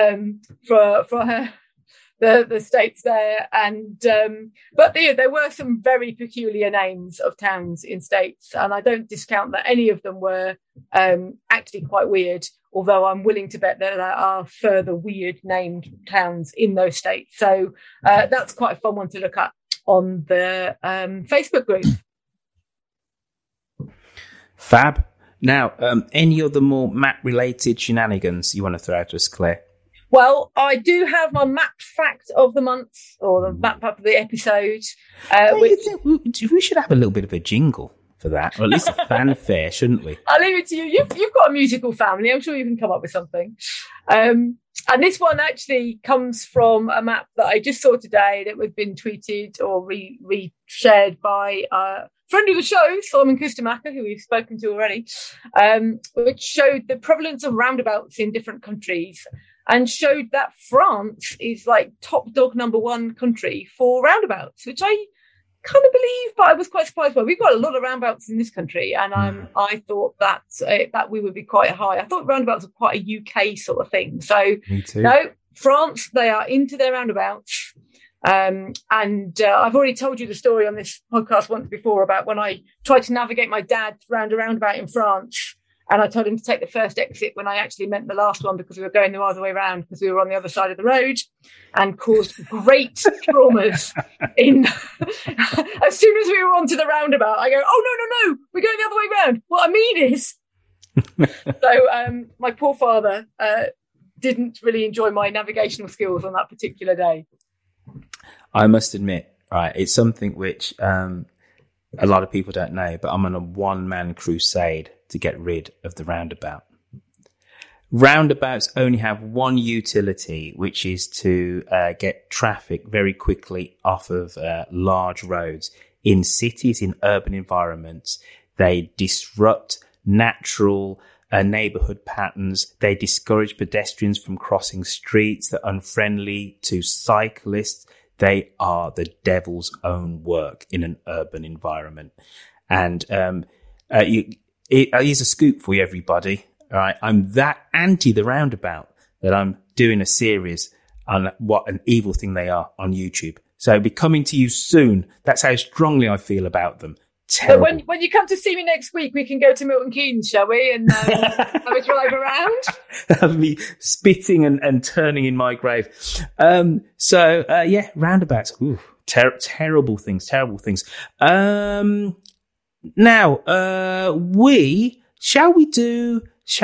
for her. The states there, and but there were some very peculiar names of towns in states, and I don't discount that any of them were actually quite weird, although I'm willing to bet that there are further weird named towns in those states. So that's quite a fun one to look at on the Facebook group. Fab. Now, any other more map related shenanigans you want to throw out to us, Claire? Well, I do have my map fact of the month, or the map of the episode. We should have a little bit of a jingle for that, or at least a fanfare, shouldn't we? I'll leave it to you. You've got a musical family. I'm sure you can come up with something. And this one actually comes from a map that I just saw today that had been tweeted or re-shared by a friend of the show, Simon Kustamaka, who we've spoken to already, which showed the prevalence of roundabouts in different countries, and showed that France is like top dog number 1 country for roundabouts, which I kind of believe, but I was quite surprised by. We've got a lot of roundabouts in this country, and I thought that we would be quite high. I thought roundabouts are quite a UK sort of thing. So, me too. No, France, they are into their roundabouts. And I've already told you the story on this podcast once before about when I tried to navigate my dad round a roundabout in France. And I told him to take the first exit when I actually meant the last one, because we were going the other way around, because we were on the other side of the road, and caused great traumas. As soon as we were onto the roundabout, I go, oh, no, we're going the other way around. What I mean is, so my poor father didn't really enjoy my navigational skills on that particular day. I must admit, right, it's something which a lot of people don't know, but I'm on a one-man crusade to get rid of the roundabout. Roundabouts only have one utility, which is to get traffic very quickly off of large roads. In cities, in urban environments, they disrupt natural neighborhood patterns. They discourage pedestrians from crossing streets. They're unfriendly to cyclists. They are the devil's own work in an urban environment. And here's a scoop for you, everybody. All right, I'm that anti the roundabout that I'm doing a series on what an evil thing they are on YouTube. So be coming to you soon. That's how strongly I feel about them. Terrible. So when you come to see me next week, we can go to Milton Keynes, shall we? And have a drive around. Have me spitting and turning in my grave. Roundabouts. Ooh, terrible things. Now, shall we do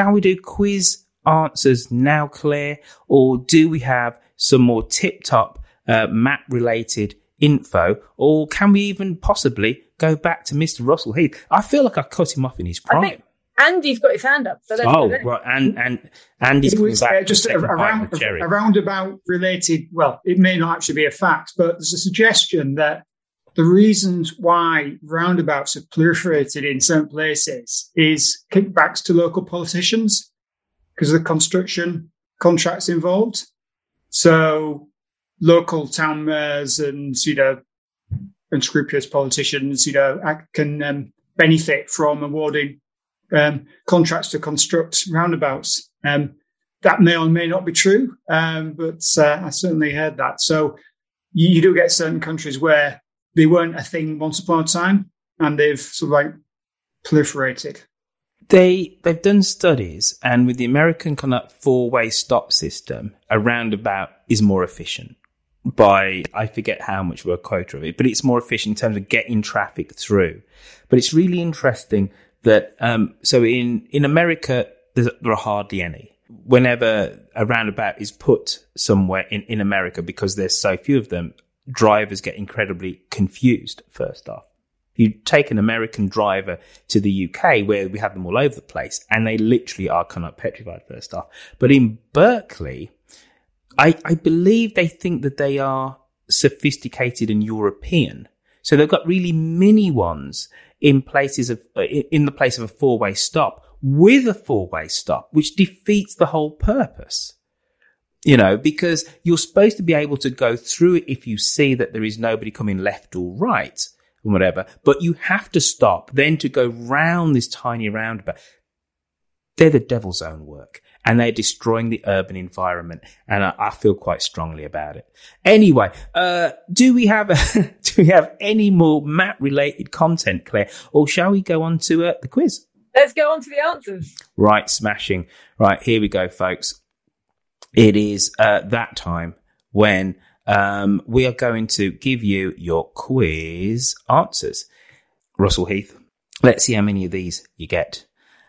quiz answers now, Claire, or do we have some more tip-top map related info, or can we even possibly go back to Mr. Russell Heath? I feel like I cut him off in his prime. I think Andy's got his hand up. So right, and Andy's coming back. Just a roundabout related. Well, it may not actually be a fact, but there's a suggestion that the reasons why roundabouts have proliferated in certain places is kickbacks to local politicians because of the construction contracts involved. So local town mayors and, unscrupulous politicians, can benefit from awarding contracts to construct roundabouts. That may or may not be true, but I certainly heard that. So you do get certain countries where they weren't a thing once upon a time, and they've sort of proliferated. They've done studies, and with the American kind of four-way stop system, a roundabout is more efficient by, I forget how much were a quota of it, but it's more efficient in terms of getting traffic through. But it's really interesting that, so in America, there are hardly any. Whenever a roundabout is put somewhere in America, because there's so few of them, drivers get incredibly confused, first off. You take an American driver to the UK, where we have them all over the place, and they literally are kind of petrified, first off. But in Berkeley, I believe they think that they are sophisticated and European. So they've got really mini ones in the place of a four-way stop, with a four-way stop, which defeats the whole purpose. Because you're supposed to be able to go through it if you see that there is nobody coming left or right or whatever, but you have to stop then to go round this tiny roundabout. They're the devil's own work, and they're destroying the urban environment, and I feel quite strongly about it. Anyway, do we have any more map related content, Claire, or shall we go on to the quiz? Let's go on to the answers. Right, smashing. Right, here we go, folks. It is that time when we are going to give you your quiz answers. Russell Heath, let's see how many of these you get.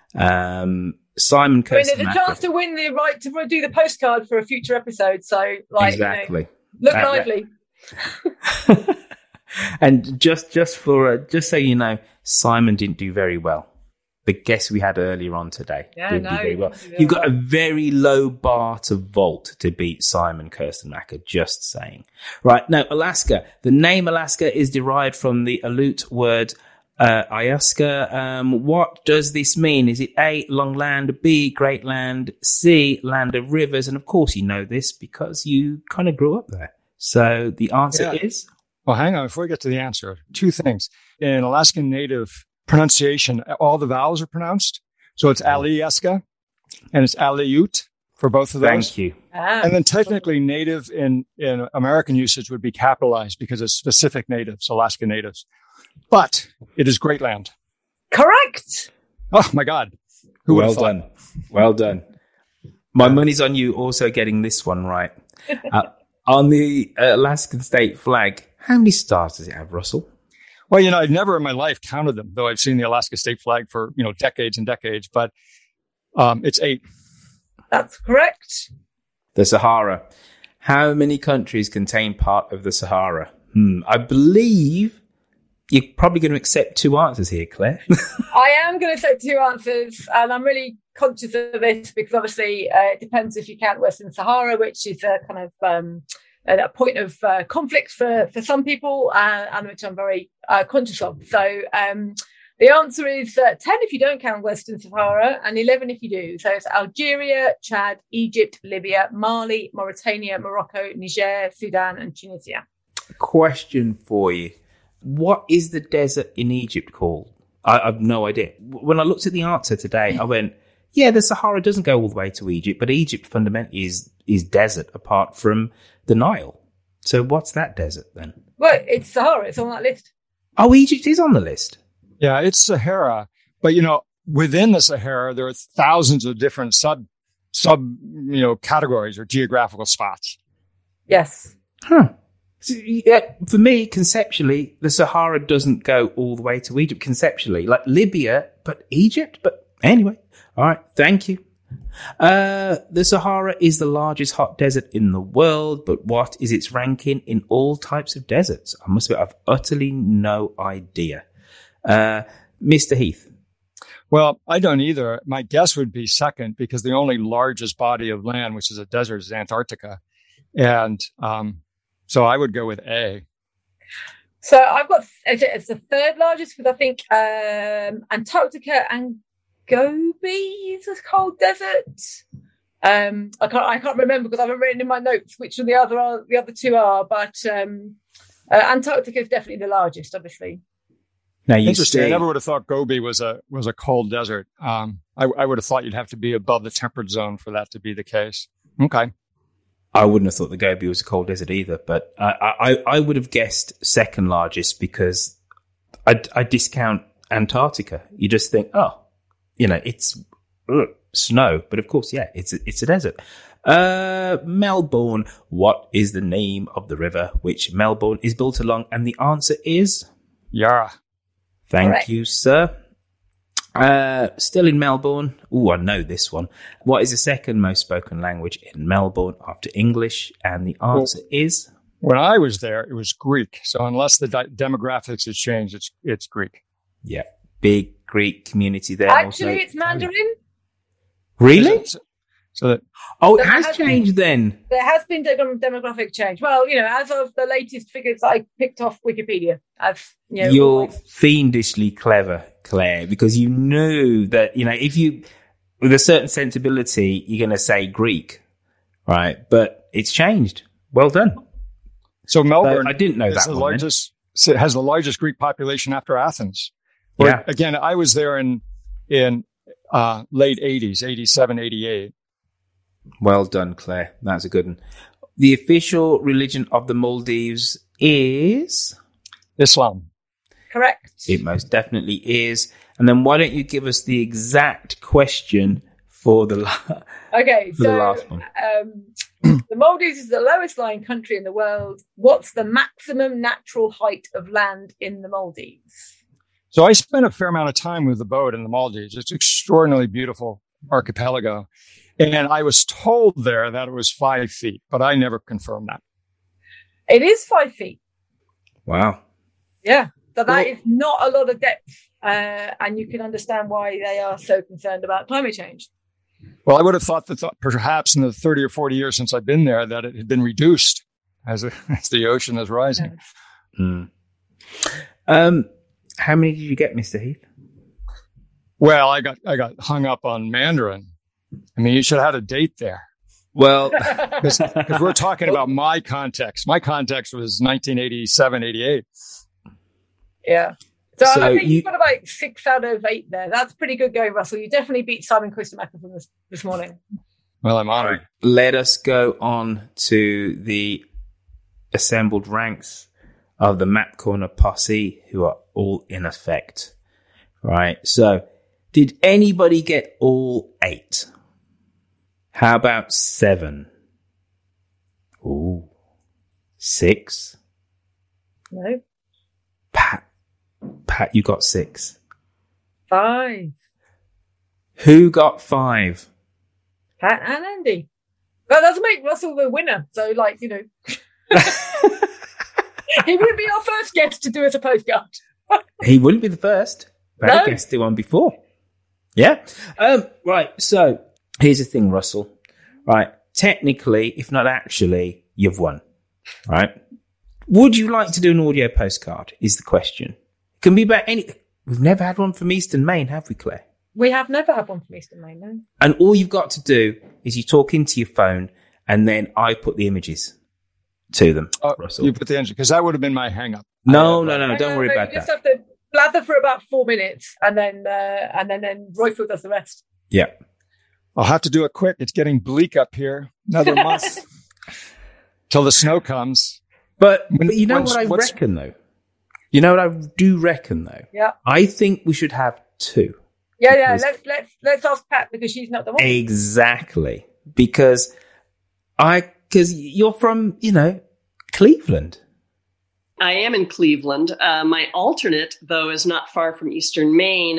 Simon Kirsten. There's a chance to win the right to do the postcard for a future episode. So, exactly. Look lively. And just so you know, Simon didn't do very well. The guest we had earlier on today didn't do very well. You've got a very low bar to vault to beat Simon Kirstenmacher, just saying. Right, now, Alaska. The name Alaska is derived from the Aleut word Ayaska. What does this mean? Is it A, long land, B, great land, C, land of rivers? And of course you know this because you kind of grew up there. So the answer is? Well, hang on. Before we get to the answer, two things. In Alaskan Native pronunciation, all the vowels are pronounced. So it's Alyeska and it's Aleut for both of those. Thank you. And then technically Native in American usage would be capitalized because it's specific natives, Alaska Natives. But it is great land. Correct. Oh, my God. Well done. Well done. My money's on you also getting this one right. On the Alaskan state flag, how many stars does it have, Russell? Well, I've never in my life counted them, though I've seen the Alaska state flag for, decades and decades, but it's 8. That's correct. The Sahara. How many countries contain part of the Sahara? I believe you're probably going to accept 2 answers here, Claire. I am going to accept 2 answers, and I'm really conscious of this because obviously it depends if you count Western Sahara, which is a kind of a point of conflict for some people, and which I'm very conscious of. So the answer is 10 if you don't count Western Sahara, and 11 if you do. So it's Algeria, Chad, Egypt, Libya, Mali, Mauritania, Morocco, Niger, Sudan, and Tunisia. Question for you. What is the desert in Egypt called? I've no idea. When I looked at the answer today, I went, yeah, the Sahara doesn't go all the way to Egypt, but Egypt fundamentally is desert apart from the Nile. So what's that desert then? Well, it's Sahara. It's on that list. Oh, Egypt is on the list. Yeah, it's Sahara. But, within the Sahara, there are thousands of different sub categories or geographical spots. Yes. Huh. So, for me, conceptually, the Sahara doesn't go all the way to Egypt. Conceptually, like Libya, but Egypt. But anyway, all right. Thank you. The Sahara is the largest hot desert in the world, but what is its ranking in all types of deserts? I must admit, I've utterly no idea. Mr. Heath. Well, I don't either. My guess would be second, because the only largest body of land, which is a desert, is Antarctica. And so I would go with A. So I've got, it's the third largest, because I think Antarctica and Gobi is a cold desert. I can't remember because I haven't written in my notes which of the other two are, but Antarctica is definitely the largest, obviously. Now, interesting. I never would have thought Gobi was a cold desert. I would have thought you'd have to be above the temperate zone for that to be the case. Okay. I wouldn't have thought the Gobi was a cold desert either, but I would have guessed second largest because I discount Antarctica. You just think, it's snow, but of course, yeah, it's a desert. Melbourne. What is the name of the river which Melbourne is built along? And the answer is Yarra. Thank you, sir. Still in Melbourne. Oh, I know this one. What is the second most spoken language in Melbourne after English? And the answer is? When I was there, it was Greek. So unless the demographics has changed, it's Greek. Yeah. Big Greek community there. Actually, it's Mandarin. Really? It has changed then. There has been demographic change. Well, as of the latest figures I picked off Wikipedia. You're fiendishly clever, Claire, because you knew that, if you, with a certain sensibility, you're going to say Greek, right? But it's changed. Well done. So Melbourne, I didn't know that has the largest Greek population after Athens. Yeah. Again, I was there in late 80s, 87, 88. Well done, Claire. That's a good one. The official religion of the Maldives is? Islam. Correct. It most definitely is. And then why don't you give us the exact question for the last one? The Maldives is the lowest lying country in the world. What's the maximum natural height of land in the Maldives? So I spent a fair amount of time with the boat in the Maldives. It's an extraordinarily beautiful archipelago. And I was told there that it was 5 feet, but I never confirmed that. It is 5 feet. Wow. Yeah. So that is not a lot of depth. And you can understand why they are so concerned about climate change. Well, I would have thought that perhaps in the 30 or 40 years since I've been there, that it had been reduced as the ocean is rising. Mm. How many did you get, Mr. Heath? Well, I got hung up on Mandarin. I mean, you should have had a date there. Well, because we're talking about my context. My context was 1987, 88. Yeah. So I think you've got about 6 out of 8 there. That's pretty good going, Russell. You definitely beat Simon Christomacher from this morning. Well, I'm honored. Right. Let us go on to the assembled ranks of the Map Corner posse, who are all in effect. Right. So, did anybody get all 8? How about 7? Ooh. 6? No. Pat, you got 6. 5. Who got 5? Pat and Andy. That doesn't make Russell the winner. So, he wouldn't be our first guest to do as a postcard. He wouldn't be the first. But I guessed the one before. Yeah. Right. So here's the thing, Russell. Right. Technically, if not actually, you've won. Right. Would you like to do an audio postcard? Is the question. It can be about anything. We've never had one from Eastern Maine, have we, Claire? We have never had one from Eastern Maine, no. And all you've got to do is you talk into your phone, and then I put the images to them. Russell. You put the engine, because that would have been my hang-up. No. Don't worry about that. You just have to blather for about 4 minutes, and then Royfield does the rest. Yeah. I'll have to do it quick. It's getting bleak up here. Another month till the snow comes. But you know what I reckon, though? You know what I do reckon, though? Yeah. I think we should have two. Yeah. Let's ask Pat, because she's not the one. Exactly. Because you're from, Cleveland. I am in Cleveland. My alternate, though, is not far from Eastern Maine.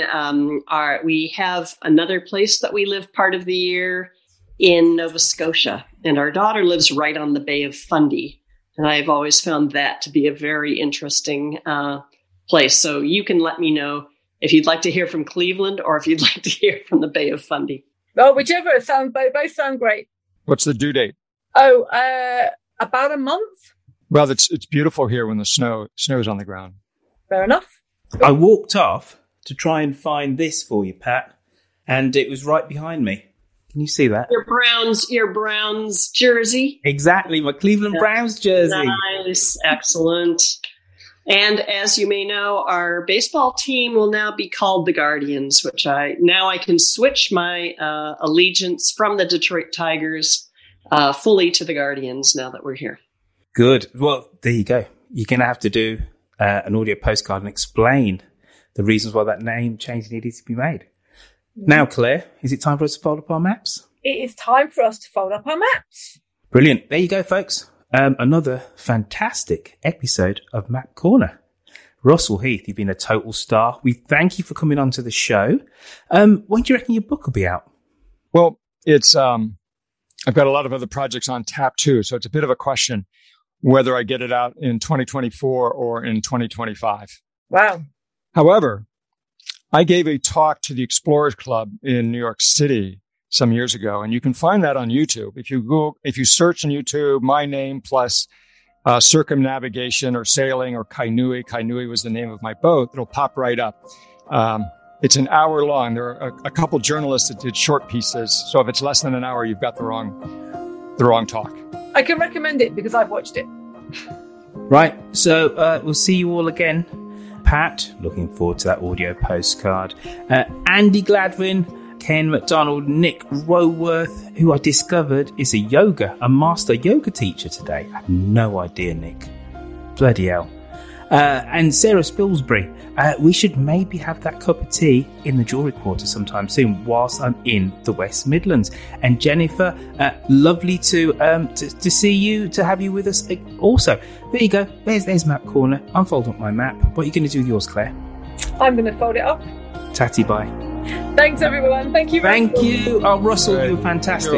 We have another place that we live part of the year in Nova Scotia, and our daughter lives right on the Bay of Fundy. And I've always found that to be a very interesting place. So you can let me know if you'd like to hear from Cleveland or if you'd like to hear from the Bay of Fundy. Well, whichever. Both sound great. What's the due date? Oh, about a month. Well, it's beautiful here when the snow's on the ground. Fair enough. I walked off to try and find this for you, Pat, and it was right behind me. Can you see that? Your Browns jersey. Exactly, my Cleveland Browns jersey. Nice, excellent. And as you may know, our baseball team will now be called the Guardians, which I can switch my allegiance from the Detroit Tigers fully to the Guardians now that we're here. Good. Well, there you go. You're going to have to do an audio postcard and explain the reasons why that name change needed to be made. Now, Claire, is it time for us to fold up our maps? It is time for us to fold up our maps. Brilliant. There you go, folks. Another fantastic episode of Map Corner. Russell Heath, you've been a total star. We thank you for coming on to the show. When do you reckon your book will be out? Well, it's I've got a lot of other projects on tap too, so it's a bit of a question whether I get it out in 2024 or in 2025. Wow. However, I gave a talk to the Explorers Club in New York City some years ago, and you can find that on YouTube. If you search on YouTube, my name plus circumnavigation or sailing or Kainui. Kainui was the name of my boat. It'll pop right up. It's an hour long. There are a couple journalists that did short pieces. So if it's less than an hour, you've got the wrong talk. I can recommend it because I've watched it. Right. So we'll see you all again. Pat, looking forward to that audio postcard. Andy Gladwin, Ken McDonald, Nick Roworth, who I discovered is a master yoga teacher today. I had no idea, Nick. Bloody hell. And Sarah Spilsbury. We should maybe have that cup of tea in the jewellery quarter sometime soon whilst I'm in the West Midlands. And Jennifer, lovely to see you, to have you with us also. There you go. There's Map Corner. I'm folding up my map. What are you going to do with yours, Claire? I'm going to fold it up. Tatty bye. Thanks, everyone. Thank you. Thank you. Oh, Russell, you were fantastic.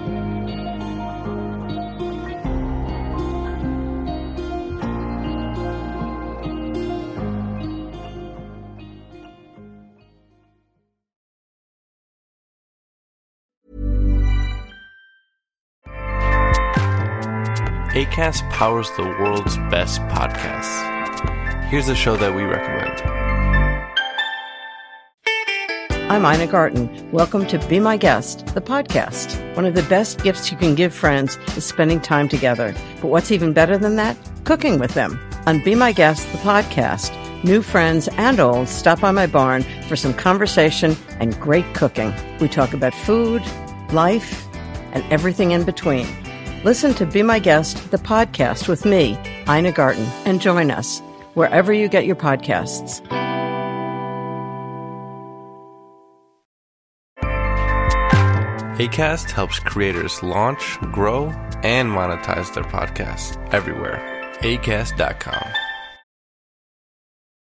Acast powers the world's best podcasts. Here's a show that we recommend. I'm Ina Garten. Welcome to Be My Guest, the podcast. One of the best gifts you can give friends is spending time together. But what's even better than that? Cooking with them. On Be My Guest, the podcast, new friends and old stop by my barn for some conversation and great cooking. We talk about food, life, and everything in between. Listen to Be My Guest, the podcast with me, Ina Garten, and join us wherever you get your podcasts. Acast helps creators launch, grow, and monetize their podcasts everywhere. Acast.com.